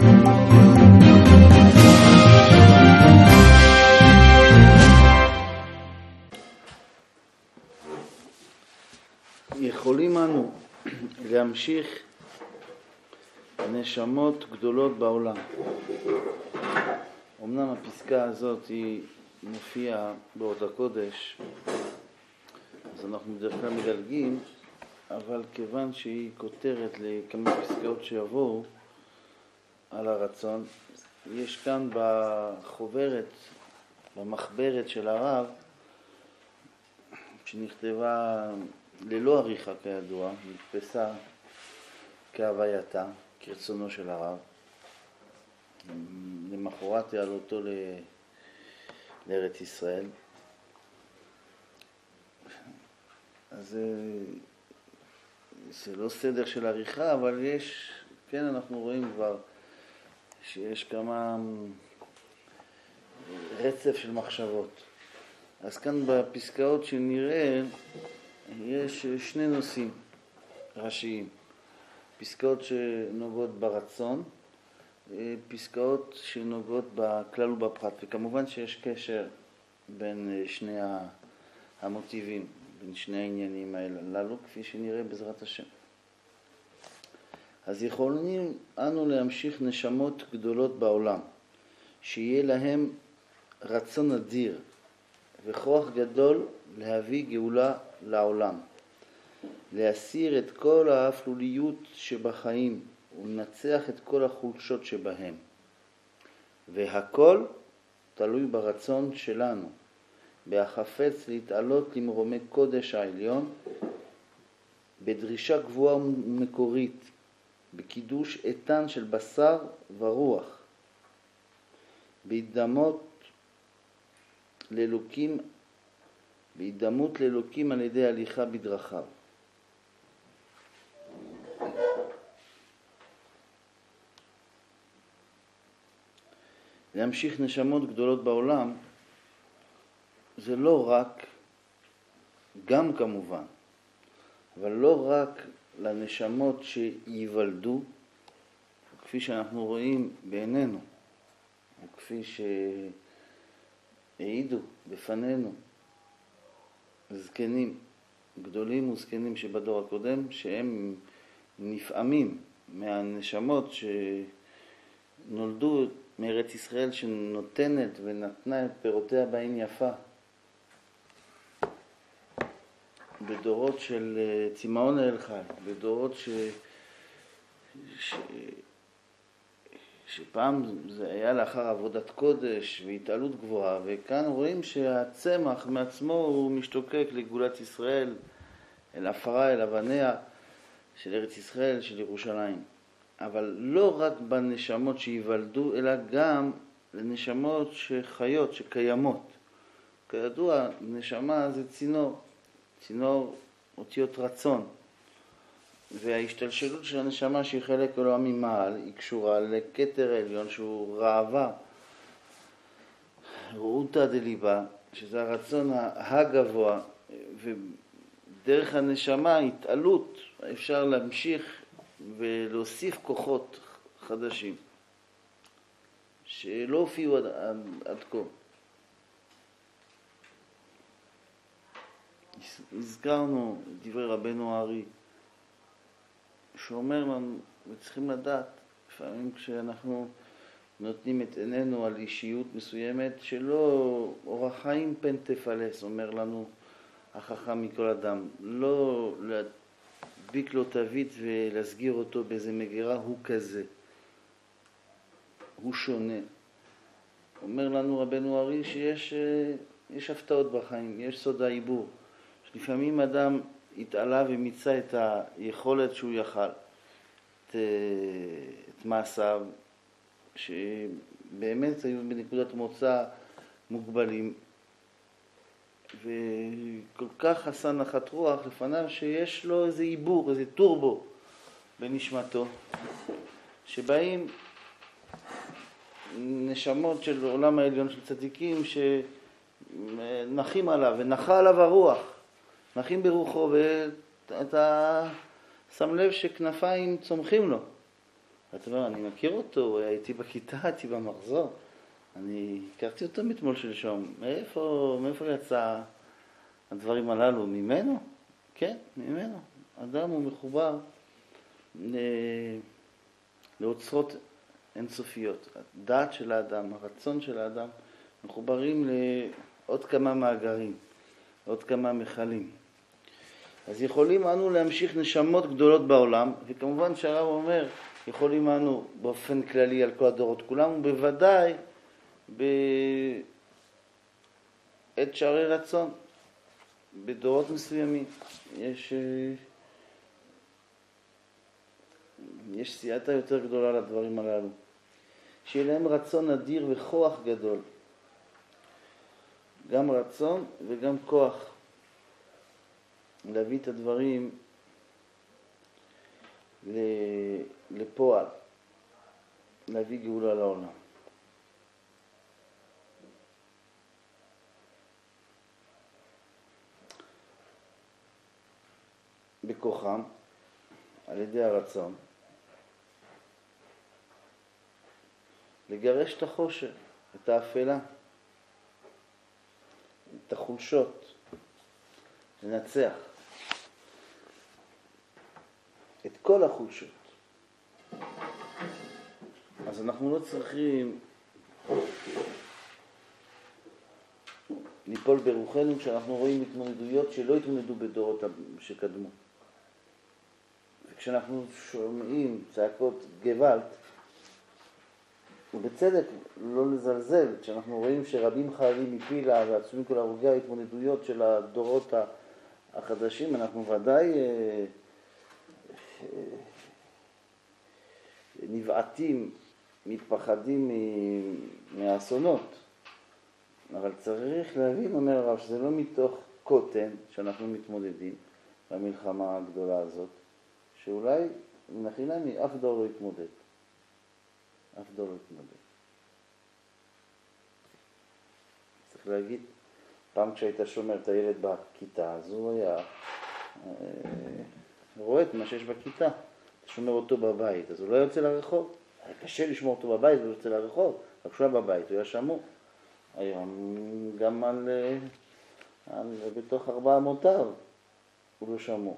יכולים אנו להמשיך נשמות גדולות בעולם. אמנם הפסקה הזאת היא מופיעה באורחות הקודש, אז אנחנו בדרך כלל מדלגים, אבל כיוון שהיא כותרת לכמה פסקאות שיבואו על הרצון, יש כאן בחוברת, במחברת של הרב, שנכתבה ללא עריכה כידוע, נתפסה כהווייתה, כרצונו של הרב. למחרת העלותו לארץ ישראל. אז זה לא סדר של עריכה, אבל יש, כן, אנחנו רואים כבר שיש כמה רצף של מחשבות. אז כאן בפסקאות שנראה יש שני נושאים ראשיים. פסקאות שנוגעות ברצון, פסקאות שנוגעות בכלל ובפרט, וכמובן שיש קשר בין שני המוטיבים, בין שני העניינים הללו, כפי שנראה בעזרת השם. אז יכולים אנו להמשיך נשמות גדולות בעולם, שיהיה להם רצון אדיר וכוח גדול להביא גאולה לעולם, להסיר את כל האפלוליות שבחיים ולנצח את כל החולשות שבהם. והכל תלוי ברצון שלנו, בהחפץ להתעלות למרומי קודש העליון, בדרישה גבוהה ומקורית, בקידוש איתן של בשר ורוח, בהידמות לאלוקים על ידי הליכה בדרכיו. להמשיך נשמות גדולות בעולם זה לא רק, גם כמובן, אבל לא רק לנשמות שיוולדו, כפי שאנחנו רואים בעינינו, וכפי שהעידו בפנינו זקנים, גדולים וזקנים שבדור הקודם, שהם נפעמים מהנשמות שנולדו מארץ ישראל, שנותנת ונתנה את פירותיה בעין יפה. בדורות של צמאון האל חי, בדורות שפעם זה היה לאחר עבודת קודש והתעלות גבוהה, וכאן רואים שהצמח מעצמו הוא משתוקק לגאולת ישראל, אל עפרה, אל אבניה של ארץ ישראל, של ירושלים. אבל לא רק בנשמות שיוולדו, אלא גם לנשמות שחיות, שקיימות. כידוע, נשמה זה צינור אותיות רצון. וההשתלשלות של הנשמה שהיא חלק אלוה ממעל, היא קשורה לכתר העליון שהוא ראווה, ראותא דליבה, שזה הרצון הגבוה, ודרך הנשמה, התעלות, אפשר להמשיך ולהוסיף כוחות חדשים שלא הופיעו עד כה. הזכרנו דברי רבנו הארי, שאומר לנו, וצריכים לדעת, לפעמים כשאנחנו נותנים את עינינו על אישיות מסוימת, שלא אורח חיים פן תפלס, אומר לנו החכם מכל אדם, לא להדביק לו תווית ולהסגיר אותו באיזה מגירה, הוא כזה, הוא שונה. אומר לנו רבנו הארי שיש הפתעות בחיים, יש סוד העיבור, שלפעמים אדם התעלה ומיצה את היכולת שהוא יכל, את מעשיו, שבאמת היו בנקודת מוצא מוגבלים, וכל כך עשה נחת רוח לפניו שיש לו איזה עיבור, איזה טורבו בנשמתו, שבאים נשמות של עולם העליון של צדיקים שנחים עליו ונחה עליו הרוח, נחים ברוחו, ואתה שם לב שכנפיים צומחים לו. אתה אומר, אני מכיר אותו, הייתי בכיתה, הייתי במחזור. אני הכרתי אותו מתמול שלשום. מאיפה יצא הדברים הללו? ממנו? כן, ממנו. אדם הוא מחובר לאוצרות אינסופיות. הדעת של האדם, הרצון של האדם, מחוברים לעוד כמה מאגרים, עוד כמה מחלים. אז יכולים אנו להמשיך נשמות גדולות בעולם, וכמובן שהרב אומר, יכולים אנו באופן כללי על כל הדורות כולם, ובוודאי בעת שערי רצון, בדורות מסוימים. יש סייעתא יותר גדולה לדברים הללו. שיהיה להם רצון אדיר וכוח גדול. גם רצון וגם כוח. להביא את הדברים לפועל. להביא גאולה לעולם. בכוחם, על ידי הרצון, לגרש את החושך, את האפלה, את החולשות, לנצח את כל החולשות. אז אנחנו לא צריכים ליפול ברוחנו כשאנחנו רואים התמודדויות שלא התמודדו בדורות שקדמו. וכשאנחנו שומעים צעקות גוואלד, ובצדק לא לזלזל, כשאנחנו רואים שרבים חיילים מפילה ועצומים כל הרוגי ההתמודדויות של הדורות החדשים, אנחנו ודאי נבעטים, מתפחדים מהאסונות. אבל צריך להבין, אומר הרב, שזה לא מתוך קוטן שאנחנו מתמודדים במלחמה הגדולה הזאת, שאולי נחינמי אף דור לא יתמודד. אף דור לא יתמודד. צריך להגיד, פעם כשהיית שומר את הילד בכיתה, אז הוא היה רואה את מה שיש בכיתה. אתה שומר אותו בבית, אז הוא לא יוצא לרחוב. היה קשה לשמור אותו בבית ולא יוצא לרחוב. רק כשהוא היה בבית, הוא היה שמור. היום גם בתוך 4 אמותיו הוא לא שמור.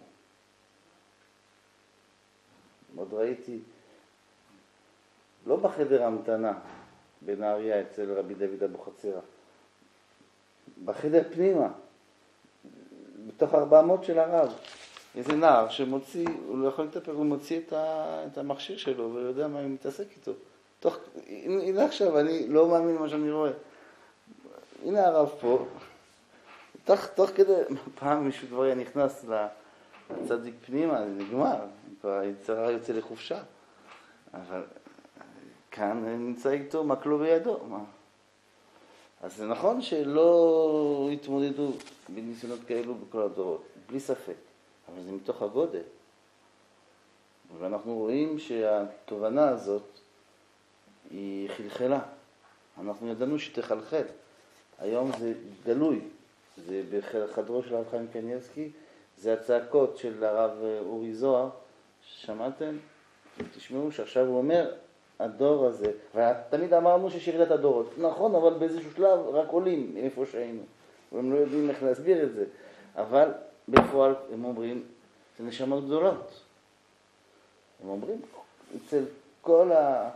עוד ראיתי, לא בחדר המתנה בנהריה אצל רבי דוד אבוחצירא, בחדר פנימה, בתוך 400 של הרב, איזה נער שמוציא, הוא לא יכול לטפל, הוא מוציא את המכשיר שלו ולא יודע מה הוא מתעסק איתו. הנה עכשיו, אני לא מאמין מה שאני רואה. הנה הרב פה, תוך כדי, פעם מישהו כבר היה נכנס לצדיק פנימה, זה נגמר, היצרה יוצא לחופשה. אבל כאן נמצא איתו מקלו בידו. אז זה נכון שלא התמודדו בניסיונות כאלו בכל הדורות, בלי ספק, אבל זה מתוך הגודל. ואנחנו רואים שהתובנה הזאת היא חלחלה. אנחנו ידענו שתחלחל. היום זה גלוי, זה בחדרו של הרב חיים קניבסקי, זה הצעקות של הרב אורי זוהר, שמעתם? תשמעו שעכשיו הוא אומר, הדור הזה, ותמיד אמרנו שיש ירידת הדורות, נכון, אבל באיזשהו שלב רק עולים מאיפה שהיינו, והם לא יודעים איך להסביר את זה, אבל בפועל הם אומרים, זה נשמות גדולות. הם אומרים, אצל כל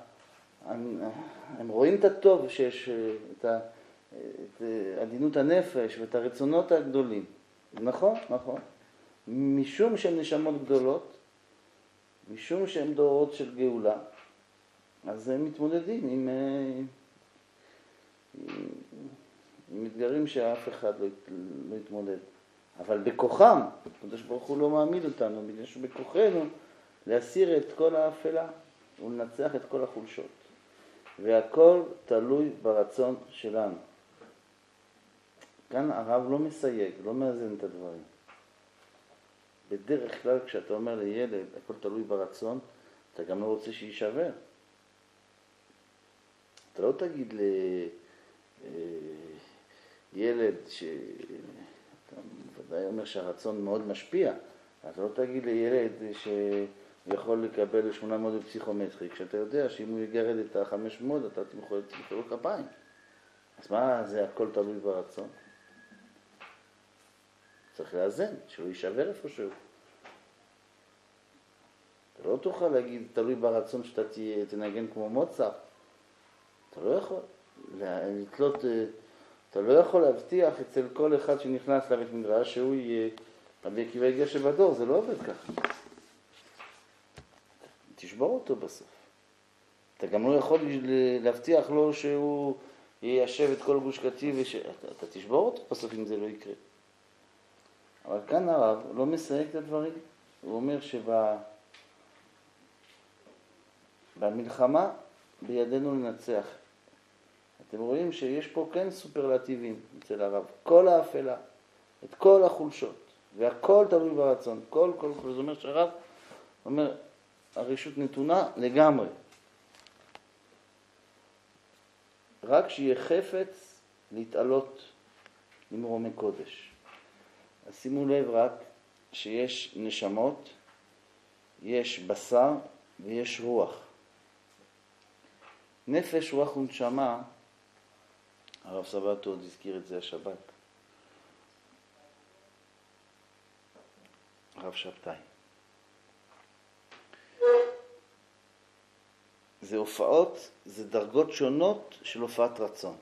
הם רואים את הטוב שיש, את עדינות הנפש ואת הרצונות הגדולים. נכון, נכון. משום שהן נשמות גדולות, משום שהן דורות של גאולה, אז הם מתמודדים עם אתגרים שאף אחד לא יתמודד. אבל בכוחם, הקדוש ברוך הוא לא מעמיד אותנו, בגלל שבכוחנו להסיר את כל האפלה ולנצח את כל החולשות. והכל תלוי ברצון שלנו. כאן הרב לא מסייג, לא מאזן את הדברים. בדרך כלל כשאתה אומר לילד, הכל תלוי ברצון, אתה גם לא רוצה שישבר. אתה לא תגיד לילד אתה ודאי אומר שהרצון מאוד משפיע, אתה לא תגיד לילד הוא יכול לקבל 800 בפסיכומטרי, כשאתה יודע שאם הוא יגרד את ה-500 אתה תמחוא לו כפיים. אז מה, זה הכל תלוי ברצון? צריך לאזן, שהוא יישבר איפשהו. אתה לא תוכל להגיד, תלוי ברצון שאתה תנגן כמו מוצרט. אתה לא יכול לתלות, אתה לא יכול להבטיח אצל כל אחד שנכנס לבית מדרש שהוא יהיה רבי עקיבא יגאל שבדור, זה לא עובד ככה. תשבור אותו בסוף. אתה גם לא יכול להבטיח לו שהוא יישב את כל גוש קטיף, אתה תשבור אותו בסוף אם זה לא יקרה. אבל כאן הרב לא מסייג את הדברים. הוא אומר שבמלחמה בידינו לנצח. אתם רואים שיש פה כן סופרלטיבים אצל הרב. כל האפלה, את כל החולשות, והכל תלוי ברצון. כל. זאת אומרת שהרב אומר, הרשות נתונה לגמרי. רק שיהיה חפץ להתעלות למרומי קודש. אז שימו לב רק שיש נשמות, יש בשר ויש רוח. נפש, רוח ונשמה, הרב סבתו עוד הזכיר את זה השבת. הרב שבתאי. זה הופעות, זה דרגות שונות של הופעת רצון.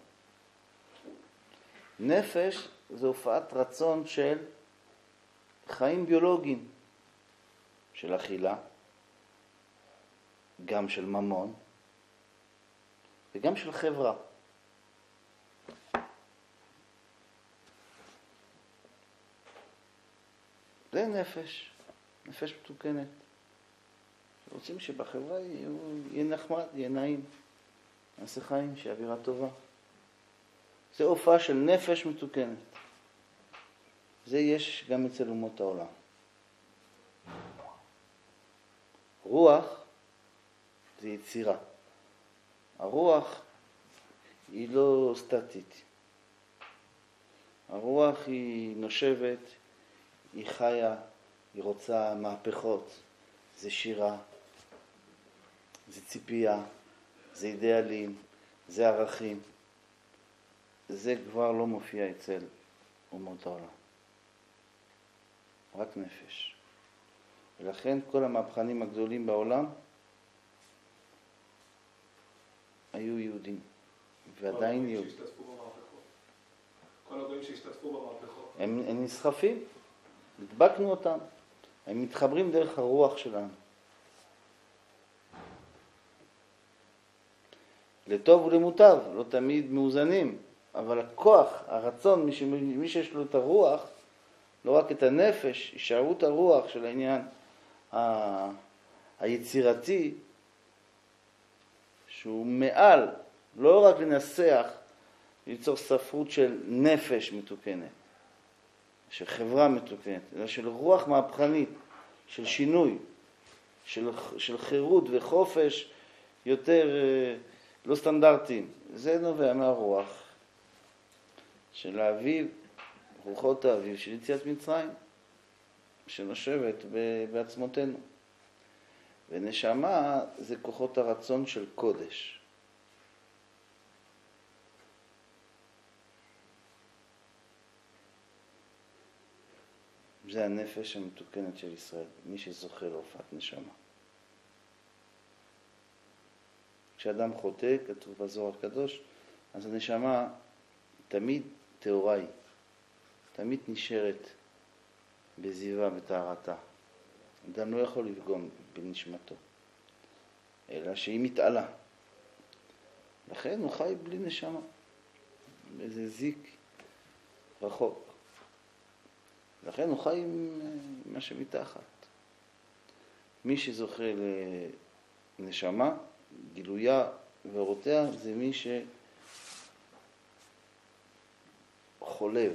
נפש זה הופעת רצון של חיים ביולוגיים, של אכילה, גם של ממון, וגם של חברה. זה נפש, נפש מתוקנת. רוצים שבחברה יהיה נחמד, יהיה נעים, נעשה חיים, שיהיה אווירה טובה. זה הופעה של נפש מתוקנת. זה יש גם אצל אומות העולם. רוח זה יצירה. הרוח היא לא סטטית. הרוח היא נושבת, היא חיה, היא רוצה מהפכות. זה שירה, זה ציפייה, זה אידיאלים, זה ערכים. זה כבר לא מופיע אצל אומות העולם. רק נפש. ולכן כל המהפכנים הגדולים בעולם היו יהודים, ועדיין יהודים. כל הגויים שהשתתפו במהפכות. הם נסחפים, הדבקנו אותם, הם מתחברים דרך הרוח שלנו. לטוב ולמוטב, לא תמיד מאוזנים, אבל הכוח, הרצון, מי שיש לו את הרוח, לא רק את הנפש, הישארות הרוח של העניין היצירתי, שהוא מעל, לא רק לנסח, ליצור ספרות של נפש מתוקנת, של חברה מתוקנת, אלא של רוח מהפכנית, של שינוי, של חירות וחופש יותר לא סטנדרטיים. זה נובע מהרוח של האביב, רוחות האביב של יציאת מצרים, שנושבת בעצמותינו. ונשמה זה כוחות הרצון של קודש. זה הנפש המתוקנת של ישראל, מי שזוכה להופעת נשמה. כשאדם חוטא, כתוב בזוהר הקדוש, אז הנשמה תמיד טהורה היא, תמיד נשארת בזיווה וטהרתה. אדם לא יכול לפגום בנשמתו, אלא שהיא מתעלה. לכן הוא חי בלי נשמה, באיזה זיק רחוק. לכן הוא חי עם מה שמתחת. מי שזוכה לנשמה, גילויה ואורותיה, זה מי שחולב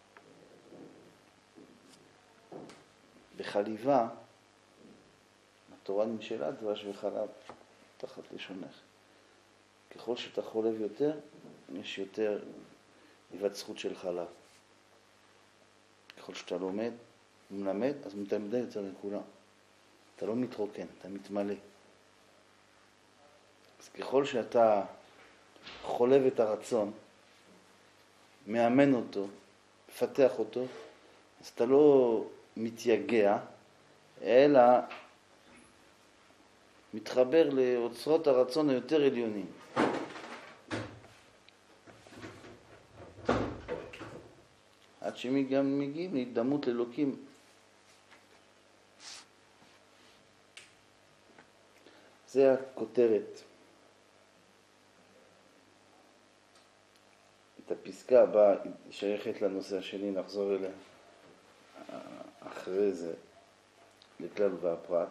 בחליבה, התורה נמשלה דבש וחלב תחת לשונך. ככל שאתה חולב יותר, יש יותר היווצרות של חלב. ככל שאתה לומד, מלמד, אז מתלמדי יותר לכולם. אתה לא מתרוקן, אתה מתמלא. אז ככל שאתה חולב את הרצון, מאמן אותו, מפתח אותו, אז אתה לא מתייגע, אלא מתחבר לאוצרות הרצון היותר עליונים. עד שגם מגיעים להידמות לאלוקים. זה הכותרת. את הפסקה הבאה שייכת לנושא השני, נחזור אליה אחרי זה, לכלל והפרט.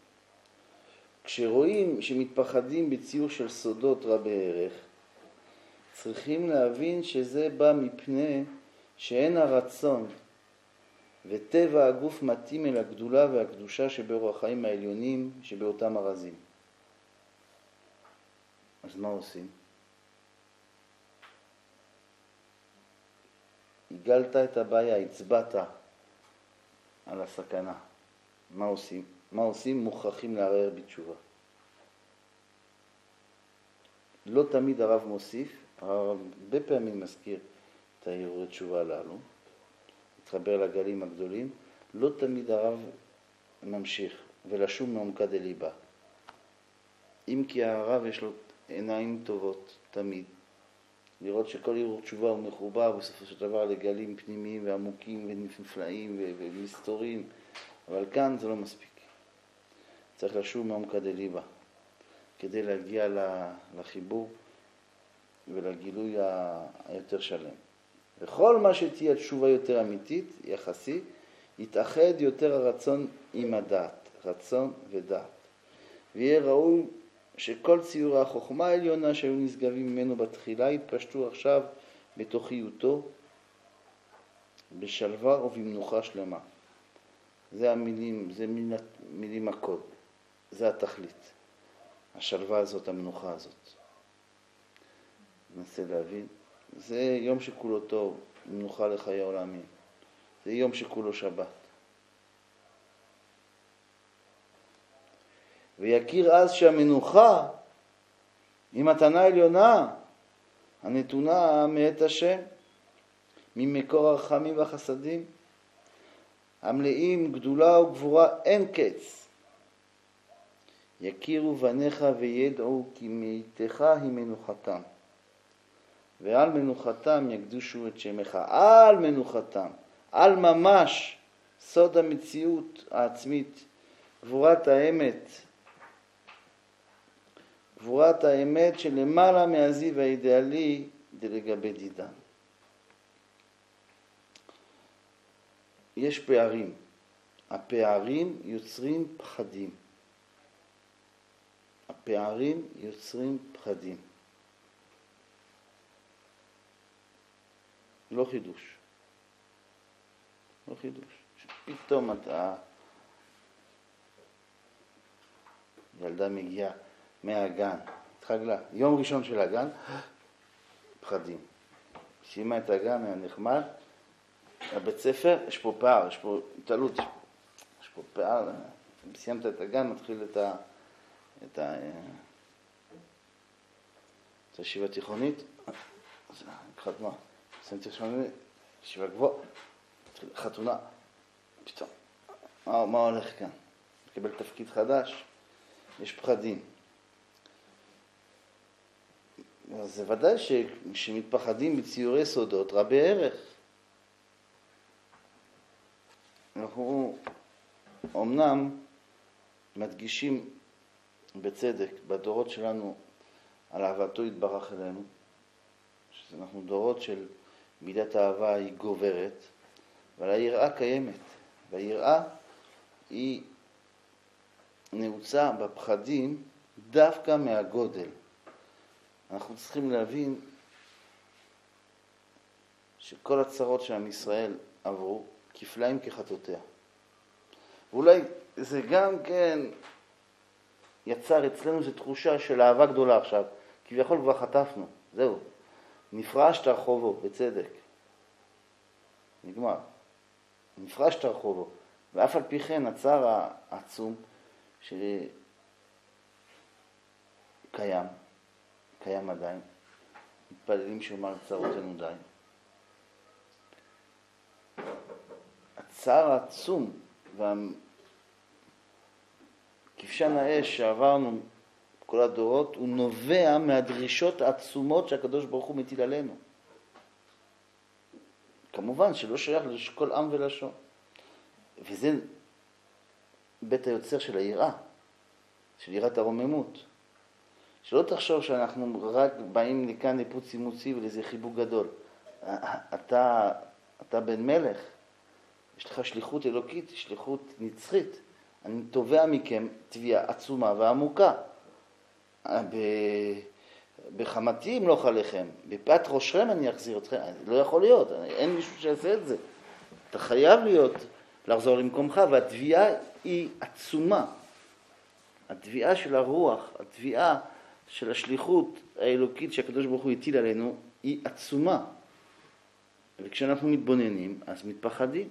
כשרואים שמתפחדים בציור של סודות רבי ערך, צריכים להבין שזה בא מפני שאין הרצון וטבע הגוף מתאים אל הגדולה והקדושה שבאורח החיים העליונים שבאותם הרזים. אז מה עושים? הגלת את הבעיה, הצבעת על הסכנה. מה עושים? מה עושים? מוכרחים לערער בתשובה. לא תמיד הרב מוסיף, הרבה פעמים מזכיר את הערעורי תשובה הללו, מתחבר לגלים הגדולים, לא תמיד הרב ממשיך ולשום מעומקא דליבא. אם כי הרב יש לו עיניים טובות תמיד, לראות שכל ערעור תשובה הוא מחובר בסופו של דבר לגלים פנימיים ועמוקים ונפלאים ומסתורים, אבל כאן זה לא מספיק. צריך לשום מעומקא דליבא כדי להגיע לחיבור ולגילוי היותר שלם. וכל מה שתהיה תשובה יותר אמיתית, יחסי, יתאחד יותר הרצון עם הדעת, רצון ודעת. ויהיה ראוי שכל ציורי החוכמה העליונה שהיו נשגבים ממנו בתחילה יתפשטו עכשיו בתוכיותו, בשלווה ובמנוחה שלמה. זה המילים, זה מילים הקוד, זה התכלית. השלווה הזאת, המנוחה הזאת. ננסה להבין. זה יום שכולו טוב, מנוחה לחיי העולמים. זה יום שכולו שבת. ויכיר אז שהמנוחה היא מתנה עליונה, הנתונה מאת השם, ממקור הרחמים והחסדים, המלאים גדולה וגבורה אין קץ. יכירו בניך וידעו כי מאיתך היא מנוחתם. ועל מנוחתם יקדושו את שמך. על מנוחתם, על ממש סוד המציאות העצמית, גבורת האמת. גבורת האמת שלמעלה מהזיו האידיאלי דלגבי דידן. יש פערים. הפערים יוצרים פחדים. הפערים יוצרים פחדים. לא חידוש. לא חידוש. פתאום אתה ילדה מגיעה מהגן, התחגלה, יום ראשון של הגן, פחדים. סיימה את הגן, היה נחמד, הבית ספר, יש פה פער, יש פה התעלות, יש פה פער, סיימת את הגן, מתחיל את הישיבה תיכונית, אז חתמה, סיימת תיכונית, ישיבה גבוהה, חתונה, פתאום, מה הולך כאן? מקבל תפקיד חדש, יש פחדים. אז זה ודאי שמתפחדים בציורי סודות רבי ערך. אנחנו אמנם מדגישים בצדק בדורות שלנו על אהבתו יתברך אלינו, שאנחנו דורות של מידת האהבה היא גוברת, אבל היראה קיימת, והיראה היא נעוצה בפחדים דווקא מהגודל. אנחנו צריכים להבין שכל הצרות שעם ישראל עברו כפליים כחטאותיה. ואולי זה גם כן יצר אצלנו איזו תחושה של אהבה גדולה עכשיו. כביכול כבר חטפנו, זהו. נפרשת רחובו, בצדק. נגמר. נפרשת רחובו. ואף על פי כן הצער העצום שקיים עדיין, מתפללים שאומר צרותינו די. הצער העצום כבשן האש שעברנו כל הדורות, הוא נובע מהדרישות העצומות שהקדוש ברוך הוא מטיל עלינו. כמובן שלא שייך לכל עם ולשון. וזה בית היוצר של היראה, של יראת הרוממות. שלא תחשוב שאנחנו רק באים לכאן לפוצי מוצי ולזה חיבוק גדול. אתה בן מלך, יש לך שליחות אלוקית, שליחות נצחית. אני תובע מכם תביעה עצומה ועמוקה. בחמתי אמלוך עליכם, בפאת ראשכם אני אחזיר אתכם. לא יכול להיות, אין מישהו שיעשה את זה. אתה חייב לחזור למקומך, והתביעה היא עצומה. התביעה של הרוח, התביעה של השליחות האלוקית שהקדוש ברוך הוא הטיל עלינו, היא עצומה. וכשאנחנו מתבוננים, אז מתפחדים.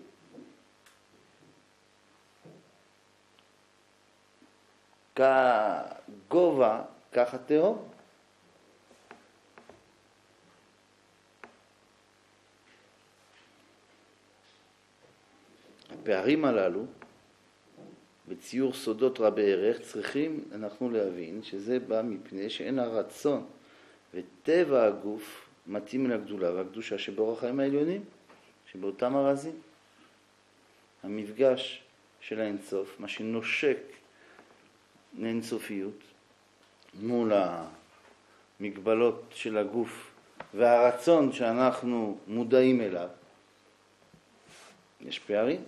כגובה, כך התהום. הפערים הללו, בציור סודות רבי ערך, צריכים אנחנו להבין שזה בא מפני שאין הרצון וטבע הגוף מתאים לגדולה והקדושה שבאור החיים העליונים, שבאותם הרזים. המפגש של האינסוף, מה שנושק לאינסופיות, מול המגבלות של הגוף והרצון שאנחנו מודעים אליו, יש פערים.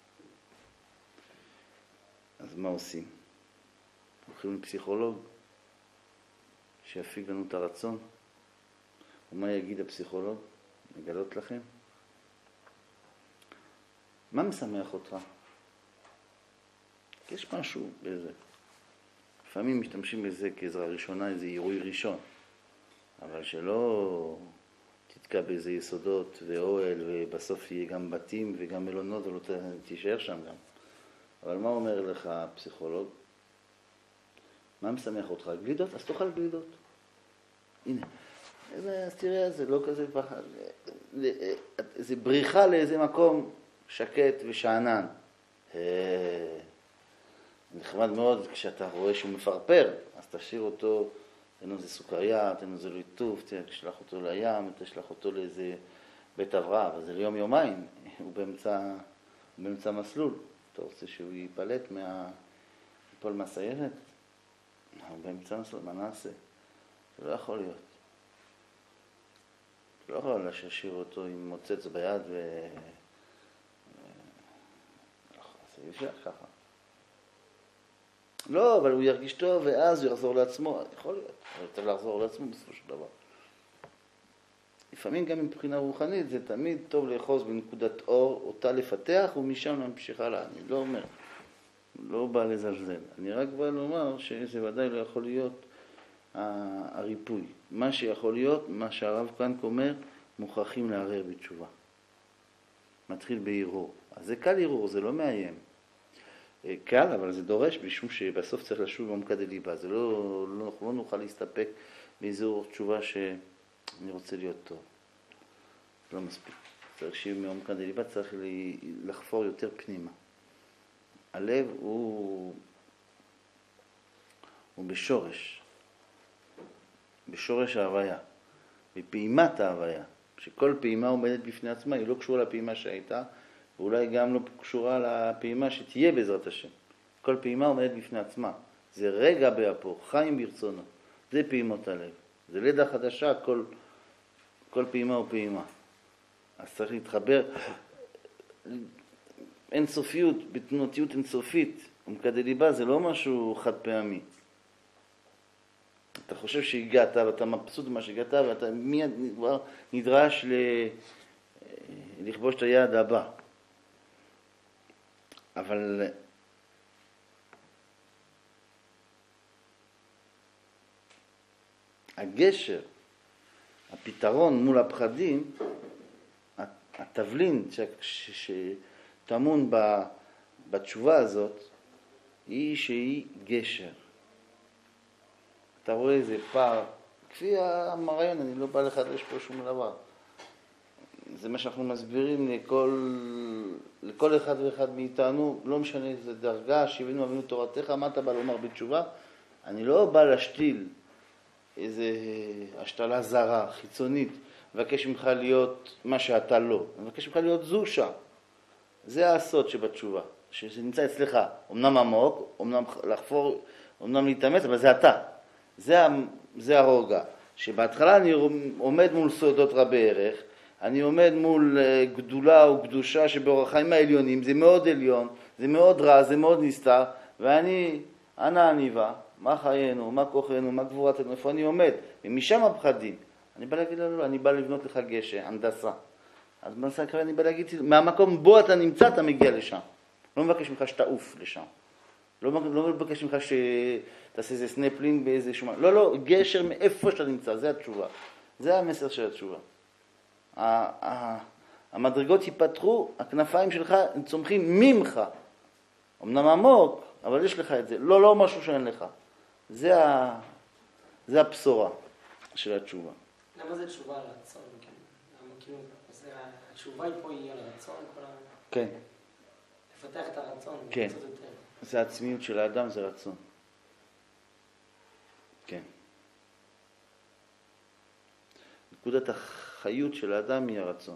אז מה עושים? הולכים לפסיכולוג שיפיג לנו את הרצון. ומה יגיד הפסיכולוג? לגלות לכם. מה משמח אותך? יש משהו בזה. לפעמים משתמשים בזה כעזרה ראשונה, איזה עירוי ראשון. אבל שלא תתקע באיזה יסודות ואוהל, ובסוף יהיה גם בתים וגם מלונות, ולא תישאר שם גם. אבל מה אומר לך הפסיכולוג? מה משמח אותך? גלידות? אז תאכל גלידות. הנה. אז תראה, זה לא כזה פחד. זה בריחה לאיזה מקום שקט ושענן. נחמד מאוד כשאתה רואה שהוא מפרפר, אז תשאיר אותו, תן איזה סוכריה, תן איזה ליטוף, תשלח אותו לים, תשלח אותו לאיזה בית הבראה, אבל זה ליום יומיים, הוא באמצע מסלול. אתה רוצה שהוא ייפלט ייפול מהסיירת? הוא באמצע מסלול, מה נעשה? זה לא יכול להיות. לא יכול להשאיר אותו עם מוצץ ביד זה אי אפשר ככה. לא, אבל הוא ירגיש טוב ואז הוא יחזור לעצמו. יכול להיות, אבל צריך לחזור לעצמו בסופו של דבר. לפעמים גם מבחינה רוחנית זה תמיד טוב לאחוז בנקודת אור, אותה לפתח ומשם להמשיך הלאה. אני לא אומר, לא בא לזלזל. אני רק בא לומר שזה ודאי לא יכול להיות הריפוי. מה שיכול להיות, מה שהרב כאן אומר, מוכרחים לערער בתשובה. מתחיל בערעור. אז זה קל ערעור, זה לא מאיים. קל, אבל זה דורש, משום שבסוף צריך לשוב בעומקא דליבא. זה לא נוכל להסתפק באיזו תשובה שאני רוצה להיות טוב. לא מספיק. צריך שיהיה מעומקא דליבא, צריך לחפור יותר פנימה. הלב הוא בשורש ההוויה, בפעימת ההוויה, שכל פעימה עומדת בפני עצמה, היא לא קשורה לפעימה שהייתה, ואולי גם לא קשורה לפעימה שתהיה בעזרת השם. כל פעימה עומדת בפני עצמה. זה רגע באפו, חיים ברצונו. זה פעימות הלב. זה לידה חדשה, כל פעימה הוא פעימה. אז צריך להתחבר אינסופיות, בתנועתיות אינסופית. עומקא דליבא זה לא משהו חד פעמי. אתה חושב שהגעת ואתה מבסוט ממה שהגעת ואתה מיד כבר נדרש לכבוש את היעד הבא. אבל הגשר, הפתרון מול הפחדים, התבלין שטמון בתשובה הזאת, היא שהיא גשר. אתה רואה איזה פער, כפי המרעיון, אני לא בא לחדש פה שום דבר. זה מה שאנחנו מסבירים לכל אחד ואחד מאיתנו, לא משנה איזה דרגה, שיבינו אבינו תורתך, מה אתה בא לומר בתשובה? אני לא בא להשתיל איזה השתלה זרה, חיצונית, מבקש ממך להיות מה שאתה לא, מבקש ממך להיות זושה. זה הסוד שבתשובה, שזה נמצא אצלך, אמנם עמוק, אמנם לחפור, אמנם להתאמץ, אבל זה אתה. זה הרוגע, שבהתחלה אני עומד מול סודות רבי ערך, אני עומד מול גדולה וקדושה שבאורח חיים העליונים, זה מאוד עליון, זה מאוד רע, זה מאוד נסתר, ואני, אנא עניבה, מה חיינו, מה כוחנו, מה גבורתנו, איפה אני עומד, ומשם הפחדים. אני בא להגיד לו, אני בא לבנות לך גשר, הנדסה. אז בנסה אני בא להגיד, מהמקום בו אתה נמצא, אתה מגיע לשם. לא מבקש ממך שתעוף לשם. לא מבקש ממך שתעשה איזה סנפלינג באיזה שמה. לא, לא, גשר מאיפה שאתה נמצא, זה התשובה. זה המסר של התשובה. המדרגות ייפתחו, הכנפיים שלך הם צומחים ממך. אמנם עמוק, אבל יש לך את זה. לא, לא משהו שאין לך. זה הבשורה של התשובה. למה זה תשובה על רצון? התשובה פה היא על רצון? כן. לפתח את הרצון. כן. זה העצמיות של האדם, זה רצון. כן. נקודת החיות של האדם היא הרצון.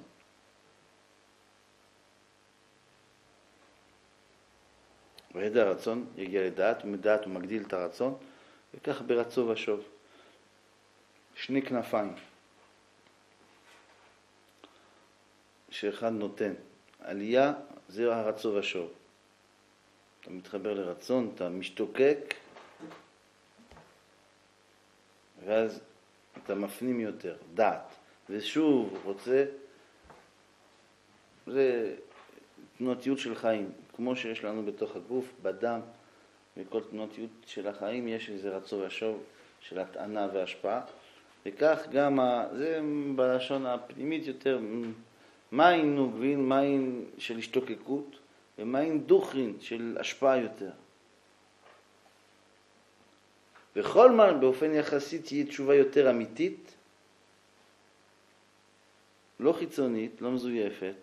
וידע הרצון יגיע לדעת, ומדעת הוא מגדיל את הרצון, וכך ברצו ושוב. שני כנפיים. שאחד נותן. עלייה זה הרצו ושוב. אתה מתחבר לרצון, אתה משתוקק, ואז אתה מפנים יותר, דעת. ושוב רוצה, זה תנועתיות של חיים. כמו שיש לנו בתוך הגוף, בדם, וכל תנועתיות של החיים יש איזה רצו ושוב של הטענה והשפעה. וכך גם, זה בלשון הפנימית יותר, מים נוגבין, מים של השתוקקות, ומים דוכרין של השפעה יותר. וכל מה באופן יחסי תהיה תשובה יותר אמיתית, לא חיצונית, לא מזויפת,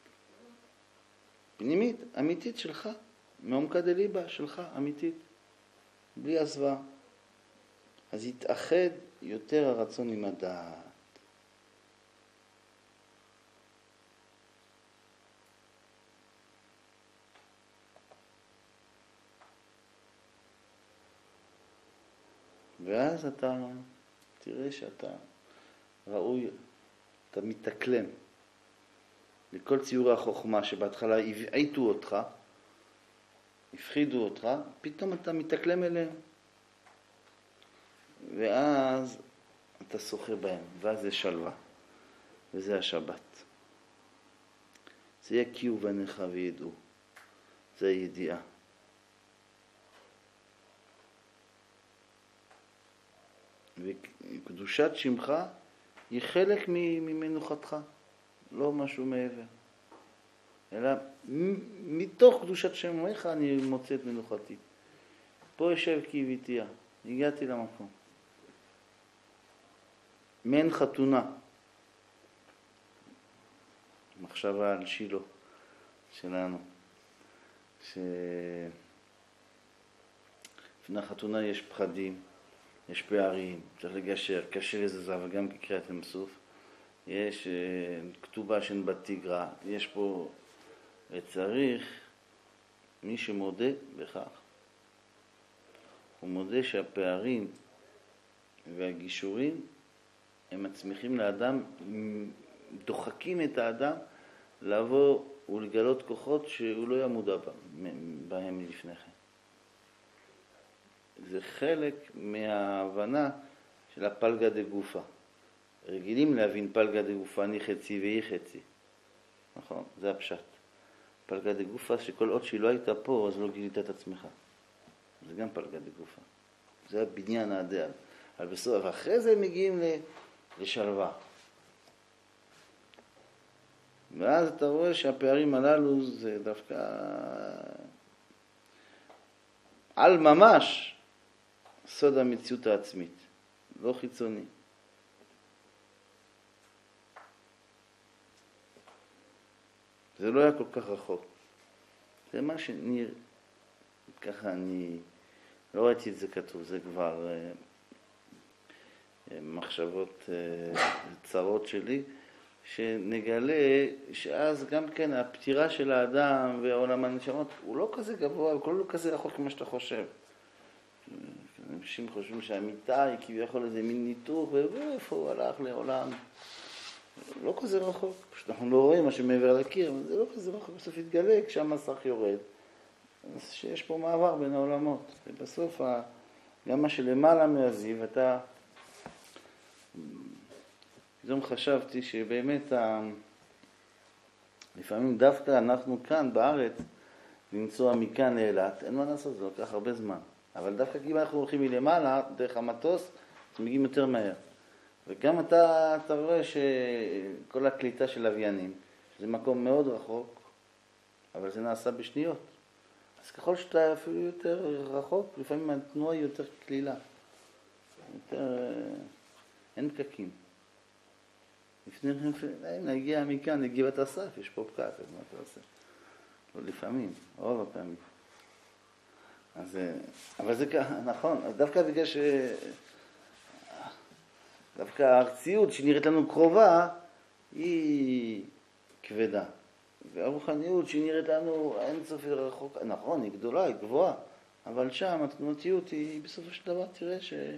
פנימית, אמיתית שלך, מעומקא דליבא שלך, אמיתית, בלי הסוואה. אז יתאחד יותר הרצון עם הדעת. ואז אתה תראה שאתה ראוי, אתה מתאקלם לכל ציורי החוכמה שבהתחלה הבעיטו אותך, הפחידו אותך, פתאום אתה מתאקלם אליהם. ואז אתה שוחה בהם, ואז זה שלווה, וזה השבת. זה יכירו בניך וידעו, זה הידיעה. וקדושת שמך היא חלק ממנוחתך, לא משהו מעבר. אלא מתוך קדושת שמך אני מוצא את מנוחתי. פה יושב כי הביתיה, הגעתי למקום. מעין חתונה. מחשבה על שילה שלנו. לפני החתונה יש פחדים. יש פערים, צריך לגשר, קשה לזה וגם כקריאת ים סוף. יש כתובה שאין בתיגרא, יש פה, וצריך מי שמודה בכך. הוא מודה שהפערים והגישורים הם מצמיחים לאדם, דוחקים את האדם לבוא ולגלות כוחות שהוא לא ימודע בהם לפני כן. זה חלק מההבנה של הפלגה דגופה. רגילים להבין פלגה דגופה אני חצי והיא חצי. נכון? זה הפשט. פלגה דגופה שכל עוד שהיא לא הייתה פה אז לא גילית את עצמך. זה גם פלגה דגופה. זה הבניין האדל. אבל בסוף, ואחרי זה מגיעים לשלווה. ואז אתה רואה שהפערים הללו זה דווקא על ממש סוד המציאות העצמית, לא חיצוני. זה לא היה כל כך רחוק. זה מה שנראה, ככה אני לא ראיתי את זה כתוב, זה כבר מחשבות צרות שלי, שנגלה שאז גם כן הפטירה של האדם ועולם הנשמות הוא לא כזה גבוה, הוא לא כזה רחוק כמו שאתה חושב. אנשים חושבים שהמיטה היא כביכול איזה מין ניתוח, ואיפה הוא הלך לעולם. לא כזה רחוק, פשוט אנחנו לא רואים מה שמעבר לקיר, אבל זה לא כזה רחוק, בסוף יתגלה כשהמסך יורד. אז שיש פה מעבר בין העולמות, ובסוף גם מה שלמעלה מהזיו, אתה... פתאום חשבתי שבאמת לפעמים דווקא אנחנו כאן בארץ למצוא מכאן לאילת, אין מה לעשות, זה לוקח הרבה זמן. אבל דווקא אם אנחנו הולכים מלמעלה, דרך המטוס, אז מגיעים יותר מהר. וגם אתה רואה שכל הקליטה של לוויינים, זה מקום מאוד רחוק, אבל זה נעשה בשניות. אז ככל שאתה אפילו יותר רחוק, לפעמים התנועה היא יותר כלילה. אין פקקים. לפני נגיע מכאן, לגבעת אסף, יש פה פקק, אז מה אתה עושה? לא לפעמים, רוב הפעמים. אבל זה נכון, דווקא בגלל דווקא הארציות שנראית לנו קרובה היא כבדה. והרוחניות שנראית לנו אין סוף רחוק, נכון, היא גדולה, היא גבוהה, אבל שם התנועתיות היא בסופו של דבר, תראה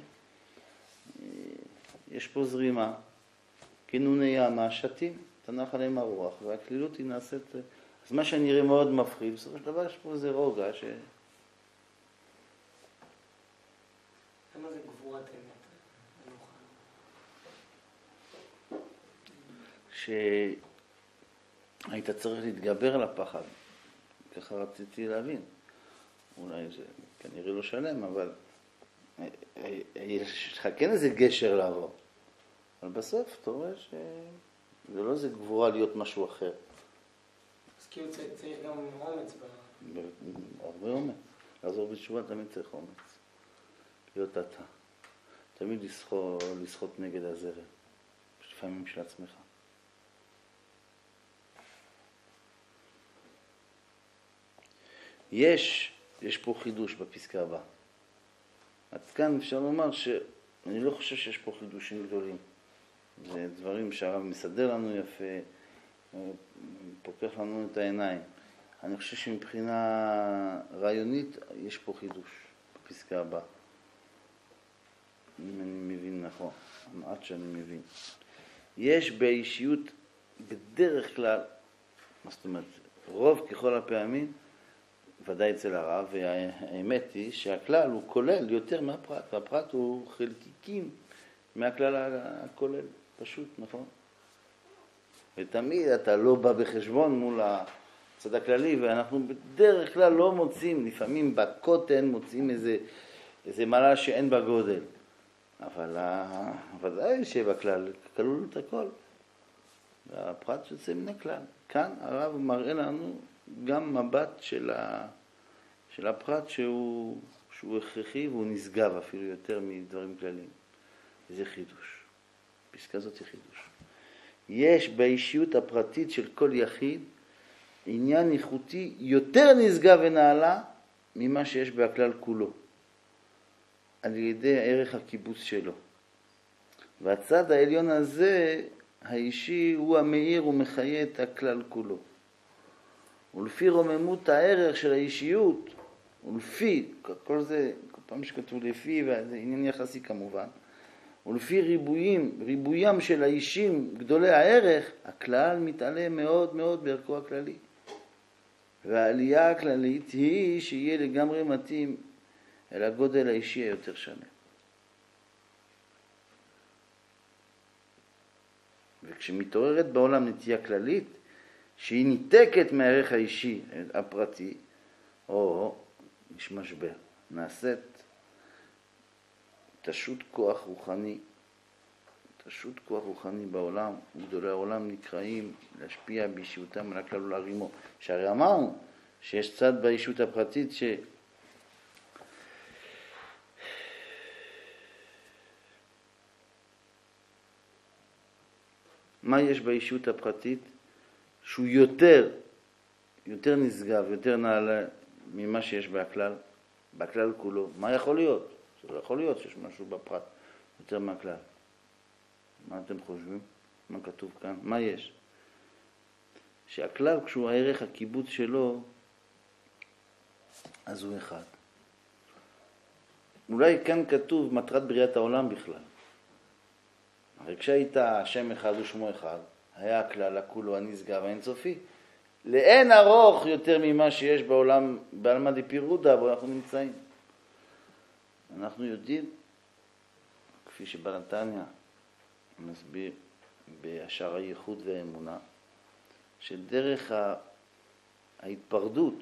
שיש פה זרימה, כינוני ים, שתים, תנח עליהם הרוח, והכלילות היא נעשית, אז מה שנראה מאוד מפחיד, בסופו של דבר יש פה איזה רוגע למה זה גבורת אמת? שהיית צריך להתגבר על הפחד, ככה רציתי להבין. אולי זה כנראה לא שלם, אבל יש לך כן איזה גשר לעבור. אבל בסוף אתה רואה שזה לא איזה גבורה להיות משהו אחר. אז כאילו צריך גם אומץ הרבה אומץ. לעזור בתשובה תמיד צריך אומץ. להיות אתה. תמיד לשחות נגד הזרם. לפעמים של עצמך. יש פה חידוש בפסקה הבאה. עד כאן אפשר לומר שאני לא חושב שיש פה חידושים גדולים. זה דברים שהרב מסדר לנו יפה, פוקח לנו את העיניים. אני חושב שמבחינה רעיונית יש פה חידוש בפסקה הבאה. אם אני מבין נכון, עד שאני מבין. יש באישיות בדרך כלל, מה זאת אומרת, רוב ככל הפעמים, ודאי אצל הרב, והאמת היא שהכלל הוא כולל יותר מהפרט, והפרט הוא חלקיקים מהכלל הכולל, פשוט, נכון? ותמיד אתה לא בא בחשבון מול הצד הכללי, ואנחנו בדרך כלל לא מוצאים, לפעמים בקוטן מוצאים איזה מעלה שאין בה גודל. אבל ודאי שבכלל כלול את הכל. והפרט יוצא מן הכלל. כאן הרב מראה לנו גם מבט של הפרט שהוא הכרחי והוא נשגב אפילו יותר מדברים כלליים. וזה חידוש. פסקה זאת היא חידוש. יש באישיות הפרטית של כל יחיד עניין איכותי יותר נשגב ונעלה ממה שיש בכלל כולו. על ידי ערך הקיבוץ שלו. והצד העליון הזה, האישי, הוא המאיר ומחיה את הכלל כולו. ולפי רוממות הערך של האישיות, ולפי, כל זה, כל פעם שכתוב לפי, וזה עניין יחסי כמובן, ולפי ריבויים של האישים גדולי הערך, הכלל מתעלה מאוד מאוד בערכו הכללי. והעלייה הכללית היא שיהיה לגמרי מתאים אל הגודל האישי היותר שלם. וכשמתעוררת בעולם נטייה כללית, שהיא ניתקת מהערך האישי הפרטי, או יש משבר, נעשית תשות כוח רוחני בעולם, וגדולי העולם נקראים להשפיע באישיותם על הכלל ולהרימו. שהרי אמרנו שיש צד באישיות הפרטית מה יש באישיות הפרטית שהוא יותר נשגב, יותר נעלה ממה שיש בכלל כולו. מה יכול להיות? זה לא יכול להיות שיש משהו בפרט יותר מהכלל. מה אתם חושבים? מה כתוב כאן? מה יש? שהכלל, כשהוא הערך הקיבוץ שלו, אז הוא אחד. אולי כאן כתוב מטרת בריאת העולם בכלל. הרי כשהיית השם אחד ושמו אחד, היה הכלל, הכולו, הנשגב, האינסופי. לאין ארוך יותר ממה שיש בעולם, בעלמא דפירודה, בו אנחנו נמצאים. אנחנו יודעים, כפי שבעל התניא מסביר בשער הייחוד והאמונה, שדרך ההתפרדות,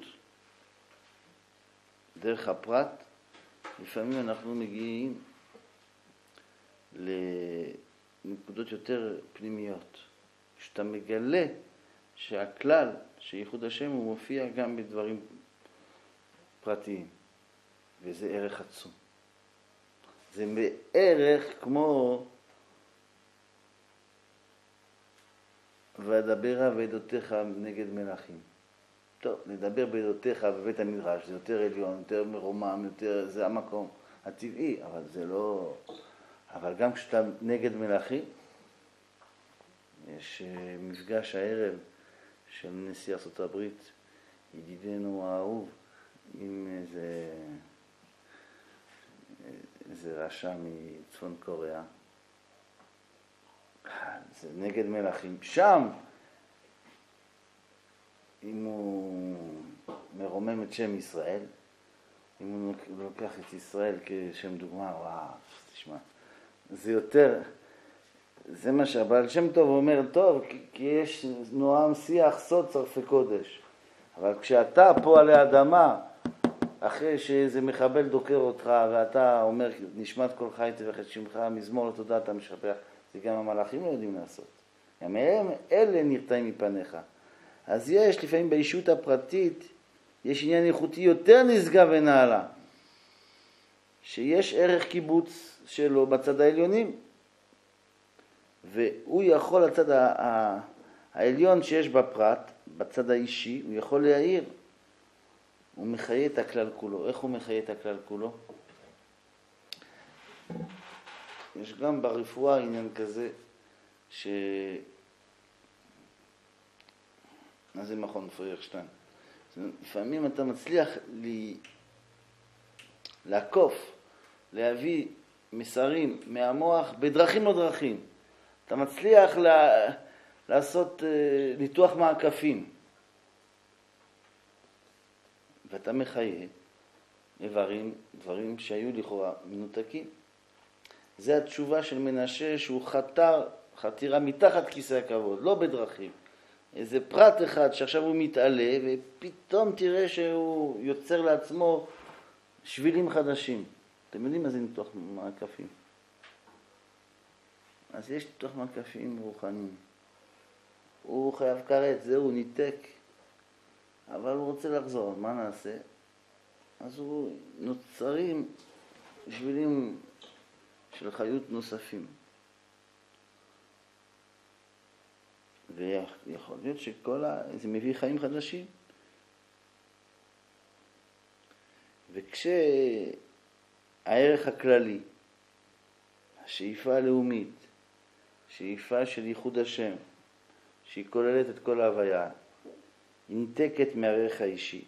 דרך הפרט, לפעמים אנחנו מגיעים לנקודות יותר פנימיות. שאתה מגלה שהכלל, שייחוד השם, הוא מופיע גם בדברים פרטיים. וזה ערך עצום. זה בערך כמו ואדברה ועדותיך נגד מלכים. טוב, לדבר בעדותיך בבית המדרש, זה יותר עליון, יותר מרומם, יותר, זה המקום הטבעי, אבל זה לא... אבל גם כשאתה נגד מלכים, יש מפגש הערב של נשיא ארצות הברית, ידידנו האהוב, עם איזה רשע מצפון קוריאה. זה נגד מלכים. שם, אם הוא מרומם את שם ישראל, אם הוא לוקח את ישראל כשם דוגמה, וואו, תשמע, זה יותר, זה מה שהבעל שם טוב אומר, טוב, כי יש נועם שיח סוד צרפי קודש. אבל כשאתה פה עלי אדמה, אחרי שאיזה מחבל דוקר אותך, ואתה אומר, נשמת כל חי תברך את שמך, מזמור לתודה אתה משבח, זה גם המלאכים לא יודעים לעשות. גם הם, אלה נרתעים מפניך. אז יש לפעמים באישות הפרטית, יש עניין איכותי יותר נשגב ונעלה, שיש ערך קיבוץ שלו בצד העליונים, והוא יכול לצד העליון שיש בפרט, בצד האישי, הוא יכול להעיר, הוא מחיה את הכלל כולו. איך הוא מחיה את הכלל כולו? יש גם ברפואה עניין כזה, מה זה מכון פריכשטיין? לפעמים אתה מצליח לעקוף, להביא מסרים מהמוח בדרכים לא דרכים. אתה מצליח לעשות ניתוח מעקפים. ואתה מחיה דברים שהיו לכאורה מנותקים. זה התשובה של מנשה שהוא חתירה מתחת כיסא הכבוד, לא בדרכים. איזה פרט אחד שעכשיו הוא מתעלה, ופתאום תראה שהוא יוצר לעצמו שבילים חדשים. אתם יודעים מה זה ניתוח מעקפים? אז יש ניתוח מעקפים רוחניים. הוא חייב קראת, זהו, ניתק. אבל הוא רוצה לחזור, מה נעשה? אז הוא נוצרים שבילים של חיות נוספים. ויכול להיות זה מביא חיים חדשים. וכשהערך הכללי, השאיפה הלאומית, שאיפה של ייחוד השם, שהיא כוללת את כל ההוויה, היא ניתקת מהערך האישי.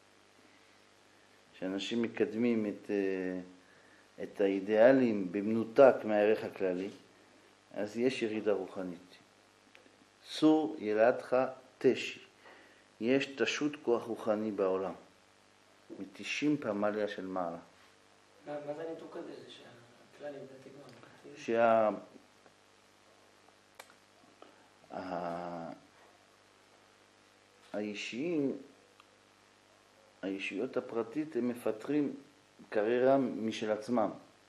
שאנשים מקדמים את האידיאלים במנותק מהערך הכללי, אז יש ירידה רוחנית. צור ילדך תשי. יש תשות כוח רוחני בעולם. מ-90 פמליה של מעלה. מה זה הניתוק הזה? שהכלל יבדק האישיות הפרטית הם מפתחים קריירה משל עצמם.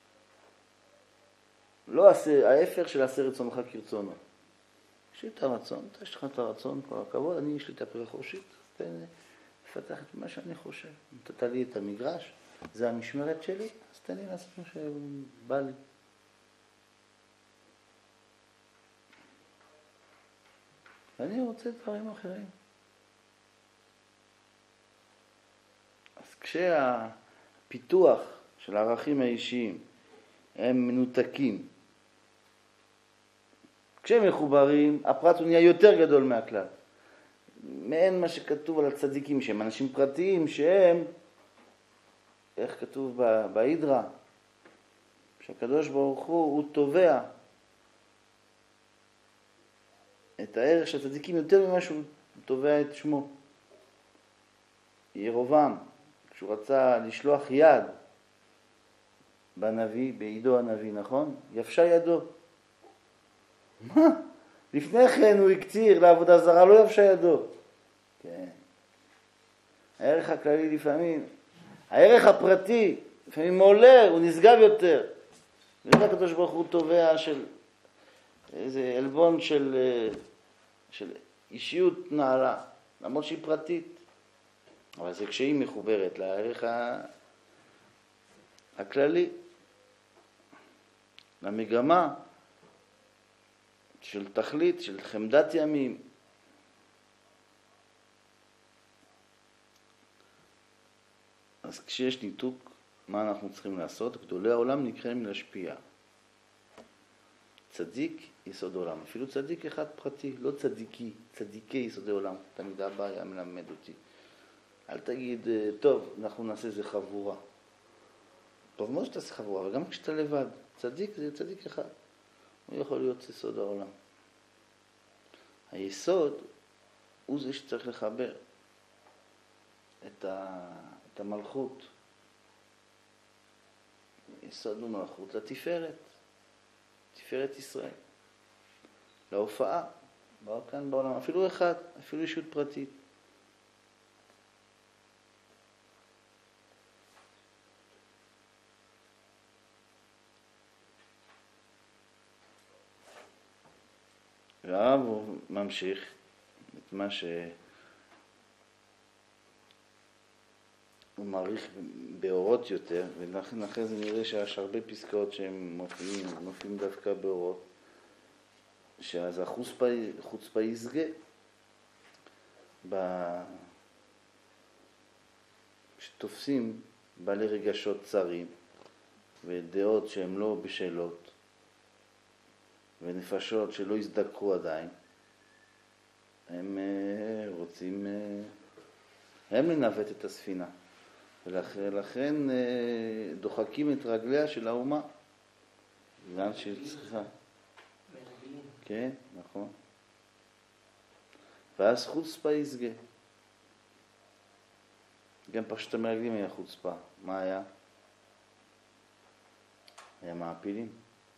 לא ההפך של עשה רצונך כרצונו. יש לי את הרצון, יש לך את הרצון, כל הכבוד, יש לי את הפריחה חופשית, לפתח את מה שאני חושב. נתת לי את המגרש, זה המשמרת שלי, אז תן לי לעשות מה שבא לי. ואני רוצה דברים אחרים. אז כשהפיתוח של הערכים האישיים הם מנותקים, כשהם מחוברים, הפרט הוא נהיה יותר גדול מהכלל. מעין מה שכתוב על הצדיקים, שהם אנשים פרטיים, שהם, איך כתוב בהידרה, שהקדוש ברוך הוא תובע את הערך של הצדיקים יותר ממה שהוא תובע את שמו. ירובעם, כשהוא רצה לשלוח יד בנביא, בעידו הנביא, נכון? יבשה ידו. מה? לפני כן הוא הקציר לעבודה זרה, לא יבשה ידו. כן. הערך הכללי לפעמים, הערך הפרטי, לפעמים עולה, הוא נשגב יותר. וזה הקדוש ברוך הוא תובע של איזה אלבון של אישיות נעלה, למרות שהיא פרטית. אבל זה כשהיא מחוברת לערך הכללי, למגמה של תכלית, של חמדת ימים. אז כשיש ניתוק, מה אנחנו צריכים לעשות? גדולי העולם נקראים להשפיע. צדיק יסוד עולם, אפילו צדיק אחד פרטי, לא צדיקי, צדיקי יסודי עולם. תמיד אבא היה מלמד אותי. אל תגיד, טוב, אנחנו נעשה איזה חבורה. טוב מאוד שתעשה חבורה, וגם כשאתה לבד, צדיק זה צדיק אחד. הוא יכול להיות יסוד העולם. היסוד הוא זה שצריך לחבר את המלכות. יסוד ומלכות לתפארת, תפארת ישראל. להופעה, כאן בעולם, אפילו אחד, אפילו אישות פרטית. והרב הוא ממשיך את מה שהוא מעריך באורות יותר, ולכן אחרי זה נראה שיש הרבה פסקאות שהם מופיעים דווקא באורות, שאז החוצפה יסגה שתופסים בעלי רגשות צרים ודעות שהן לא בשלות ונפשות שלא הזדקרו עדיין, הם רוצים הם לנווט את הספינה, ולכן דוחקים את רגליה של האומה לאן שהיא צריכה. כן, נכון. ואז חוצפה יסגה. גם פשוט המרגלים היה חוצפה. מה היה? היה מעפילים.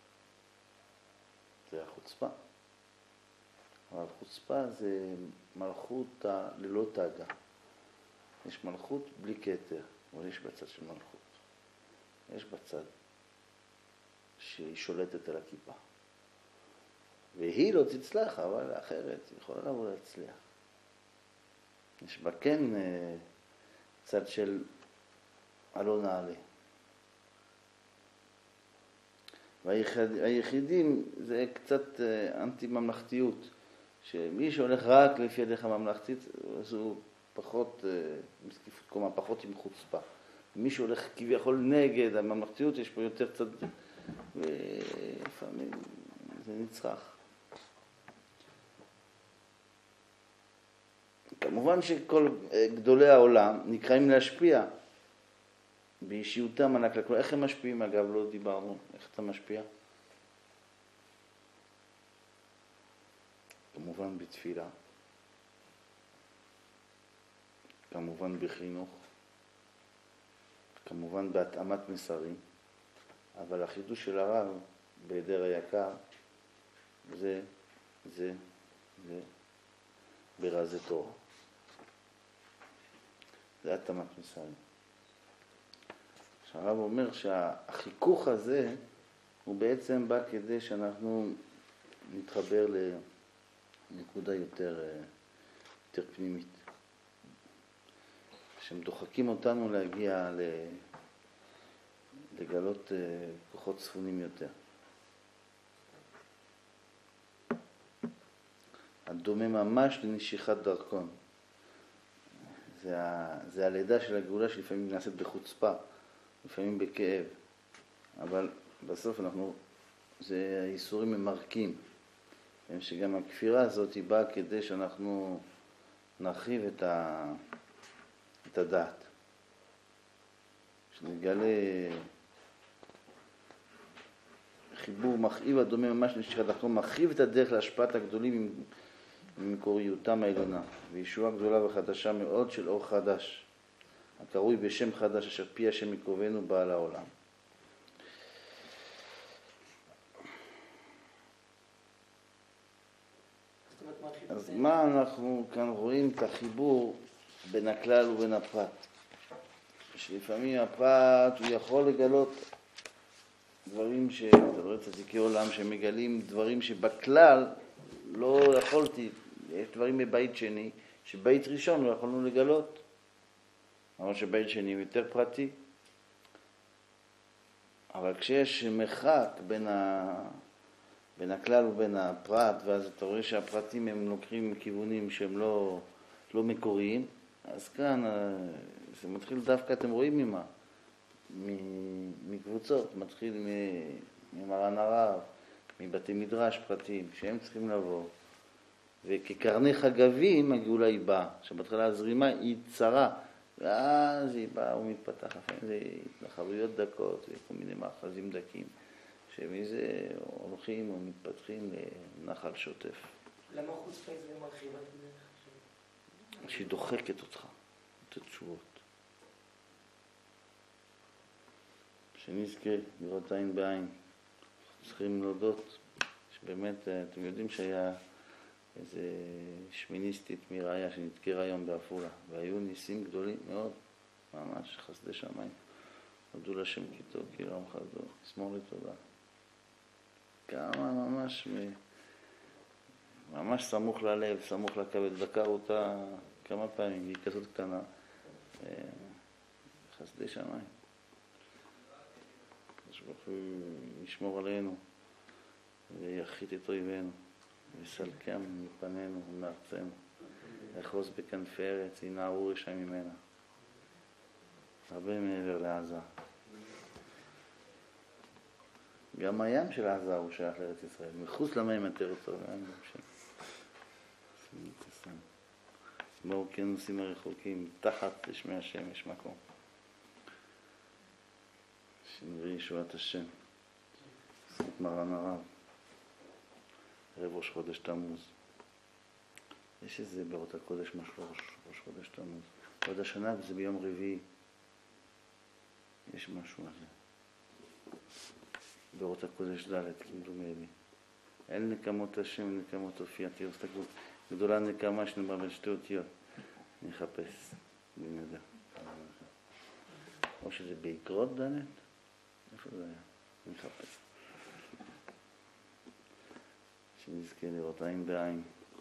זה החוצפה. אבל חוצפה זה מלכות ללא תאגה. יש מלכות בלי כתר, אבל יש בצד של מלכות. יש בצד שהיא שולטת על הכיפה. והיא לא תצלח, אבל אחרת היא יכולה לבוא להצליח. יש בה כן צד של אלון נעלה. והיחידים זה קצת אנטי ממלכתיות, שמי שהולך רק לפי הדרך הממלכתית, אז הוא פחות, מסקיפות קומה, פחות עם חוצפה. מי שהולך כביכול נגד הממלכתיות, יש פה יותר צד, ולפעמים זה נצרך. כמובן שכל גדולי העולם נקראים להשפיע באישיותם על הכלל. איך הם משפיעים? אגב, לא דיברנו. איך אתה משפיע? כמובן בתפילה, כמובן בחינוך, כמובן בהתאמת מסרים, אבל החידוש של הרב בהיעדר היקר זה ברזי תורה. זה התאמת מסרים. הרב אומר שהחיכוך הזה הוא בעצם בא כדי שאנחנו נתחבר לנקודה יותר פנימית. שהם דוחקים אותנו להגיע לגלות כוחות צפונים יותר. הדומה ממש לנשיכת דרכון. זה הלידה של הגאולה שלפעמים נעשית בחוצפה, לפעמים בכאב, אבל בסוף זה האיסורים ממרקים. שגם הכפירה הזאת היא באה כדי שאנחנו נרחיב את הדעת. שנגלה חיבור מכאיב הדומה ממש לנשיכת דרכון, מרחיב את הדרך להשפעת הגדולים ממקוריותם העליונה, וישועה גדולה וחדשה מאוד של אור חדש, הקרוי בשם חדש אשר פי השם יקרבנו בעל העולם. אז מה אנחנו כאן רואים את החיבור בין הכלל ובין הפרט? שלפעמים הפרט הוא יכול לגלות דברים צדיקי עולם שמגלים דברים שבכלל לא יכולתי, יש דברים מבית שני שבית ראשון לא יכולנו לגלות, אבל שבית שני הוא יותר פרטי. אבל כשיש מרחק בין הכלל ובין הפרט, ואז אתה רואה שהפרטים הם לוקחים כיוונים שהם לא מקוריים, אז כאן זה מתחיל דווקא, אתם רואים ממה? מקבוצות, מתחיל ממרן הרב, מבתי מדרש פרטיים, שהם צריכים לבוא. וכקרני חגבים הגאולה היא באה, שבהתחלה הזרימה היא צרה, ואז היא באה ומתפתחת, לפעמים זה התנחלויות דקות וכל מיני מאחזים דקים, שמזה הולכים ומתפתחים לנחל שוטף. למה חוצפה זה מרחיבה את הדרך? שהיא דוחקת אותך, את התשובות. שנזכה לראות עין בעין. צריכים להודות שבאמת, אתם יודעים שהיה איזה שמיניסטית מראיה שנתקרה היום באפולה, והיו ניסים גדולים מאוד, ממש חסדי שמיים. הודו לשם כי טוב, כי רם חסדו, שמור לתודה. כמה ממש סמוך ללב, סמוך לכבד, דקר אותה כמה פעמים, היא כזאת קטנה, חסדי שמיים. הוא ישמור עלינו ויחית את אויבינו ויסלקם מפנינו ומארצנו, יחוז בכנפי ארץ, ינערו רשע ממנה, הרבה מעבר לעזה. גם הים של עזה הוא שייך לארץ ישראל, מחוץ למים הטריטוריאליים של ישראל. באוקיינוסים הרחוקים, תחת לשמי השם יש מקום. שנראה ישועת השם, זאת מרן הרב, ערב ראש חודש תמוז. יש איזה בארות הקודש משהו ראש חודש תמוז. עוד השנה וזה ביום רביעי. יש משהו על זה. בארות הקודש ד' כמדומה לי. אל נקמות השם, נקמות הופיע. תראו, סתכלו, גדולה נקמה שנאמרה בין שתי אותיות. נחפש, בנדע. או שזה בעקרות ד'? איפה זה היה? אני מחפש. שנזכה לראות עין בעין.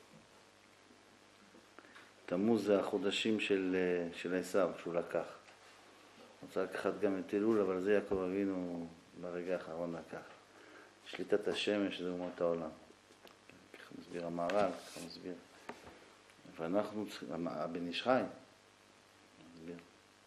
תמוז זה החודשים של עשיו שהוא לקח. רוצה לקחת גם את אלול, אבל זה יעקב אבינו ברגע האחרון לקח. שליטת השמש זה אומות העולם. ככה מסביר המהר"ל, ככה מסביר. ואנחנו צריכים, הבן איש חי, מסביר.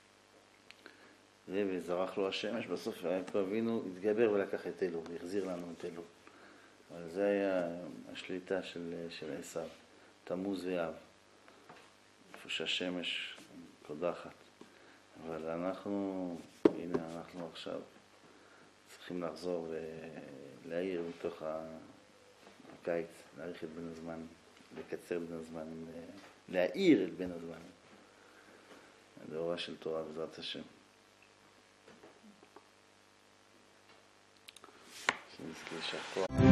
וזרח לו השמש, בסוף יעקב אבינו התגבר ולקח את אלול, והחזיר לנו את אלול. אבל זה היה השליטה של עשיו, תמוז ואב, איפה שהשמש קודחת. אבל אנחנו, הנה אנחנו עכשיו צריכים לחזור ולהאיר מתוך הקיץ, להאריך את בין הזמן, לקצר בין הזמן, להאיר את בין הזמן. לאורה של תורה בעזרת השם. שנזכה שכוח.